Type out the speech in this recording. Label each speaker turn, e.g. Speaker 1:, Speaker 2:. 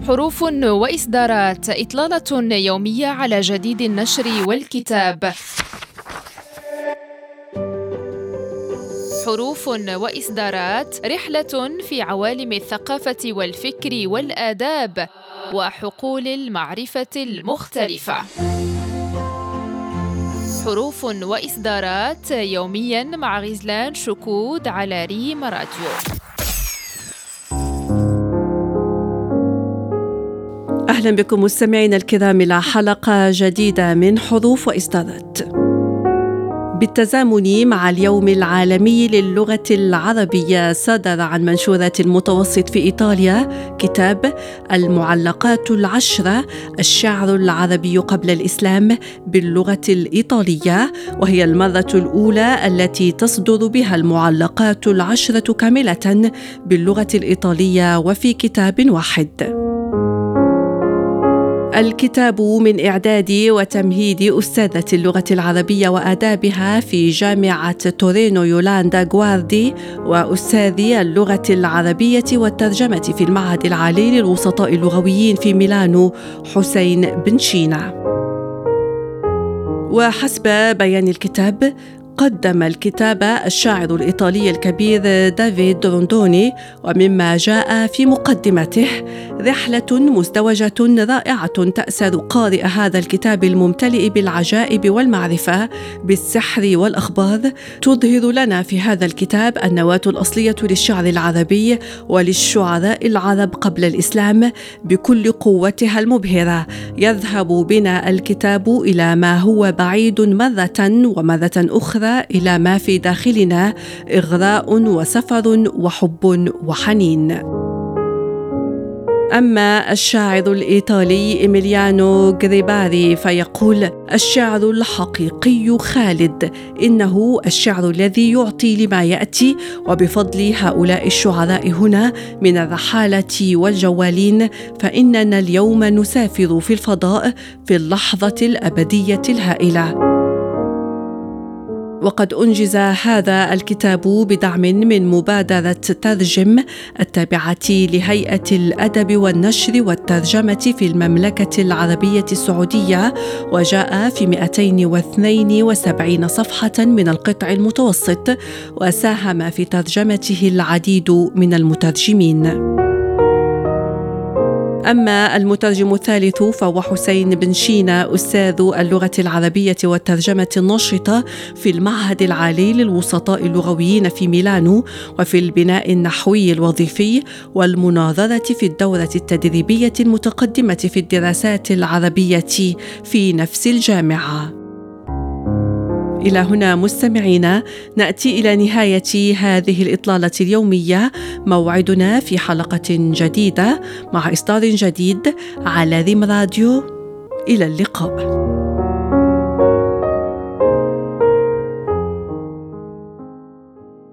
Speaker 1: حروف وإصدارات، إطلالة يومية على جديد النشر والكتاب. حروف وإصدارات، رحلة في عوالم الثقافة والفكر والآداب وحقول المعرفة المختلفة. حروف وإصدارات يومياً مع غزلان شكود على ريم راديو.
Speaker 2: أهلا بكم مستمعينا الكرام إلى حلقة جديدة من حروف وإصدارات. بالتزامن مع اليوم العالمي للغة العربية، صدر عن منشورة المتوسط في إيطاليا كتاب المعلقات العشرة، الشعر العربي قبل الإسلام باللغة الإيطالية، وهي المرة الأولى التي تصدر بها المعلقات العشرة كاملة باللغة الإيطالية وفي كتاب واحد. الكتاب من إعداد وتمهيد أستاذة اللغة العربية وآدابها في جامعة تورينو يولاندا غواردي، وأستاذ اللغة العربية والترجمة في المعهد العالي للوسطاء اللغويين في ميلانو حسين بن شينا. وحسب بيان الكتاب، قدم الكتاب الشاعر الإيطالي الكبير دافيد روندوني، ومما جاء في مقدمته رحلة مزدوجة رائعة تأسر قارئ هذا الكتاب الممتلئ بالعجائب والمعرفة بالسحر والأخبار. تظهر لنا في هذا الكتاب النواة الأصلية للشعر العربي وللشعراء العرب قبل الإسلام بكل قوتها المبهرة. يذهب بنا الكتاب إلى ما هو بعيد مرة، ومرة أخرى إلى ما في داخلنا، إغراء وسفر وحب وحنين. أما الشاعر الإيطالي إيميليانو غريباري فيقول: الشعر الحقيقي خالد، إنه الشعر الذي يعطي لما يأتي، وبفضل هؤلاء الشعراء هنا من الرحالة والجوالين فإننا اليوم نسافر في الفضاء في اللحظة الأبدية الهائلة. وقد أنجز هذا الكتاب بدعم من مبادرة ترجم التابعة لهيئة الأدب والنشر والترجمة في المملكة العربية السعودية، وجاء في 272 صفحة من القطع المتوسط، وساهم في ترجمته العديد من المترجمين. أما المترجم الثالث فهو حسين بن شينا، أستاذ اللغة العربية والترجمة النشطة في المعهد العالي للوسطاء اللغويين في ميلانو، وفي البناء النحوي الوظيفي والمناظرة في الدورة التدريبية المتقدمة في الدراسات العربية في نفس الجامعة. إلى هنا مستمعينا نأتي إلى نهاية هذه الإطلالة اليومية. موعدنا في حلقة جديدة مع إصدار جديد على ريم راديو. إلى اللقاء.